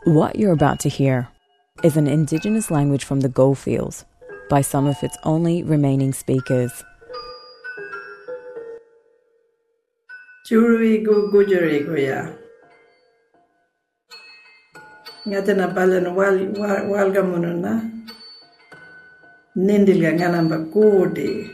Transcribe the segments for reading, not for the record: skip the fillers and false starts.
What you're about to hear is an Indigenous language from the Goldfields by some of its only remaining speakers. Churui go gujari goya. Ngatana balan walga mununa. Nindilga nganamba godi.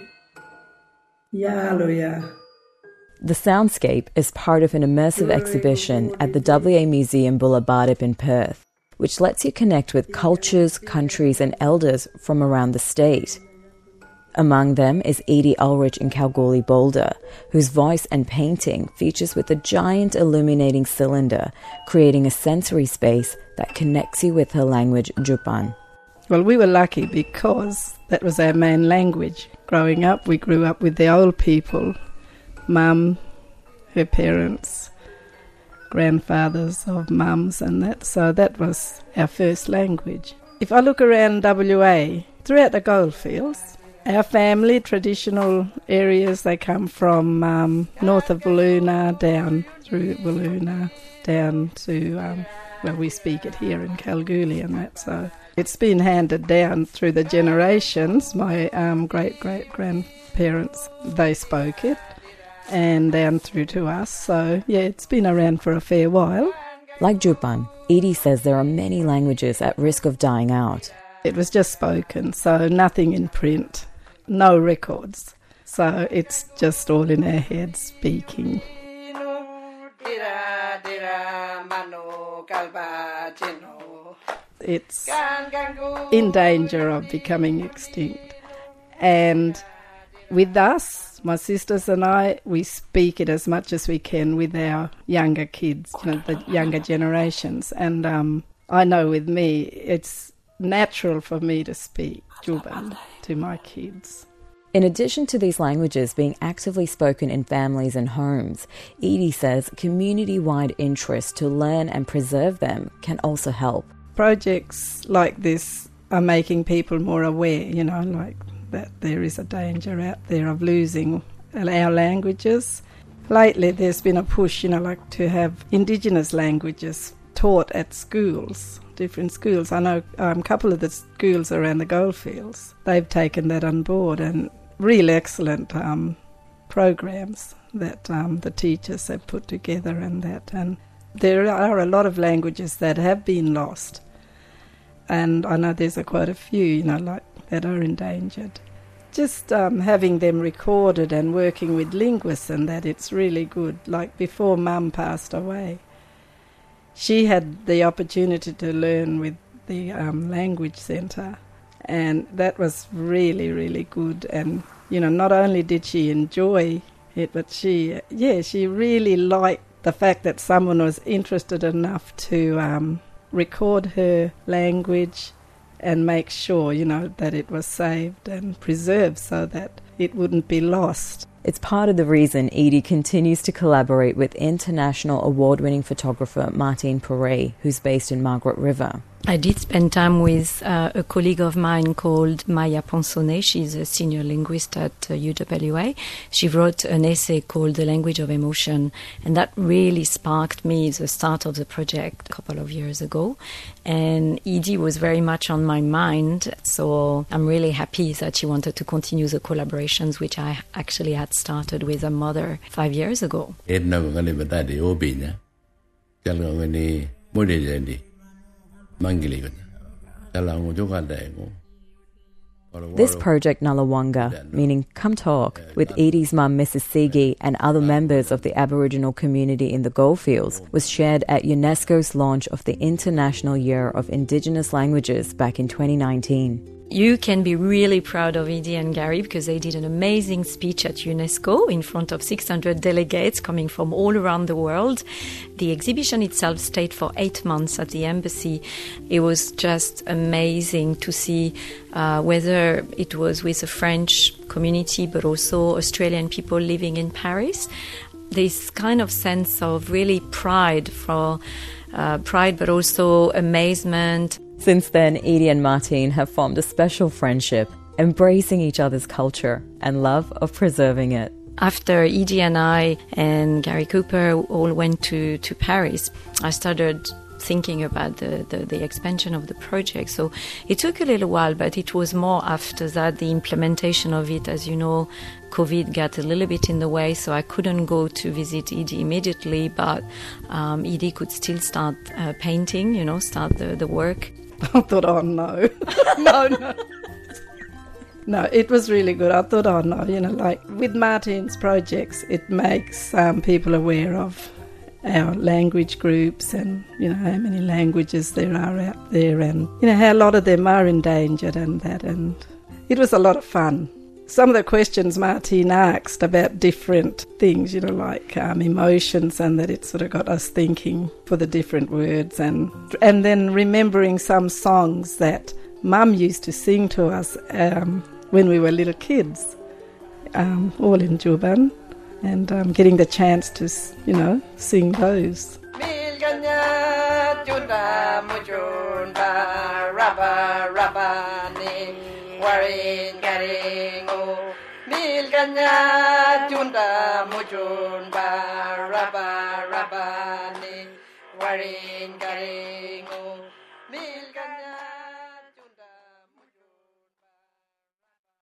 Yaloya. The Soundscape is part of an immersive exhibition at the WA Museum Bullabardip in Perth, which lets you connect with cultures, countries and elders from around the state. Among them is Edie Ulrich in Kalgoorlie Boulder, whose voice and painting features with a giant illuminating cylinder, creating a sensory space that connects you with her language, Jupan. Well, we were lucky because that was our main language. Growing up, we grew up with the old people. Mum, her parents, grandfathers of mums and that, so that was our first language. If I look around WA, throughout the goldfields, our family, traditional areas, they come from north of Wiluna, down through Wiluna, down to, we speak it here in Kalgoorlie and that, so it's been handed down through the generations. My great-great-grandparents, they spoke it, and down through to us. So, yeah, it's been around for a fair while. Like Jupan, Edie says there are many languages at risk of dying out. It was just spoken, so nothing in print, no records. So it's just all in our heads speaking. It's in danger of becoming extinct. And with us, my sisters and I, we speak it as much as we can with our younger kids, the younger generations. And I know with me, it's natural for me to speak Juban to my kids. In addition to these languages being actively spoken in families and homes, Edie says community-wide interest to learn and preserve them can also help. Projects like this are making people more aware, like that there is a danger out there of losing our languages. Lately there's been a push, to have Indigenous languages taught at schools, different schools. I know a couple of the schools around the goldfields, they've taken that on board, and really excellent programs that the teachers have put together and that. And there are a lot of languages that have been lost, and I know there's quite a few, that are endangered. Just having them recorded and working with linguists and that, it's really good. Like before Mum passed away, she had the opportunity to learn with the language centre, and that was really, really good. And, not only did she enjoy it, but she really liked the fact that someone was interested enough to record her language and make sure, that it was saved and preserved so that it wouldn't be lost. It's part of the reason Edie continues to collaborate with international award-winning photographer Martine Pourret, who's based in Margaret River. I did spend time with a colleague of mine called Maya Ponsonnet. She's a senior linguist at UWA. She wrote an essay called The Language of Emotion, and that really sparked me the start of the project a couple of years ago. And Edie was very much on my mind, so I'm really happy that she wanted to continue the collaborations, which I actually had started with her mother 5 years ago. This project, Nalawanga, meaning come talk, with Edie's mum Mrs. Sigi and other members of the Aboriginal community in the Goldfields, was shared at UNESCO's launch of the International Year of Indigenous Languages back in 2019. You can be really proud of Edie and Gary because they did an amazing speech at UNESCO in front of 600 delegates coming from all around the world. The exhibition itself stayed for 8 months at the embassy. It was just amazing to see whether it was with the French community but also Australian people living in Paris. This kind of sense of really pride but also amazement. Since then, Edie and Martine have formed a special friendship, embracing each other's culture and love of preserving it. After Edie and I and Gary Cooper all went to Paris, I started thinking about the expansion of the project. So it took a little while, but it was more after that, the implementation of it. As you know, COVID got a little bit in the way, so I couldn't go to visit Edie immediately, but Edie could still start painting, start the work. I thought, oh no, no. No, it was really good. I thought, oh no, like with Martine's projects, it makes people aware of our language groups and, how many languages there are out there and, how a lot of them are endangered and that. And it was a lot of fun. Some of the questions Martine asked about different things, like emotions, and that it sort of got us thinking for the different words and then remembering some songs that Mum used to sing to us when we were little kids, all in Juban, and getting the chance to, sing those. Warin garing, mil